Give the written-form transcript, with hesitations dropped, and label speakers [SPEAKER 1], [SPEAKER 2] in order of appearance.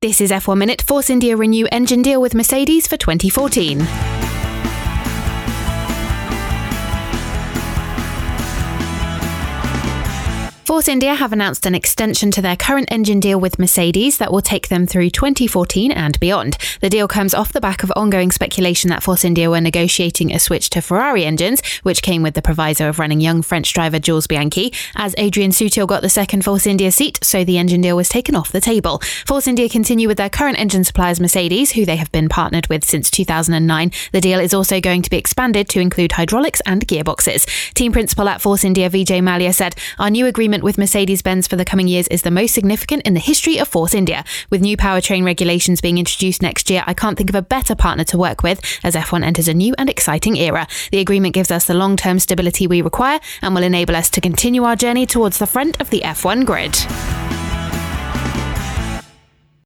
[SPEAKER 1] This is F1 Minute. Force India renew engine deal with Mercedes for 2014. Force India have announced an extension to their current engine deal with Mercedes that will take them through 2014 and beyond. The deal comes off the back of ongoing speculation that Force India were negotiating a switch to Ferrari engines, which came with the proviso of running young French driver Jules Bianchi. As Adrian Sutil got the second Force India seat, so the engine deal was taken off the table. Force India continue with their current engine suppliers Mercedes, who they have been partnered with since 2009. The deal is also going to be expanded to include hydraulics and gearboxes. Team principal at Force India Vijay Mallya said, "Our new agreement with Mercedes-Benz for the coming years is the most significant in the history of Force India. With new powertrain regulations being introduced next year, I can't think of a better partner to work with as F1 enters a new and exciting era. The agreement gives us the long-term stability we require and will enable us to continue our journey towards the front of the F1 grid."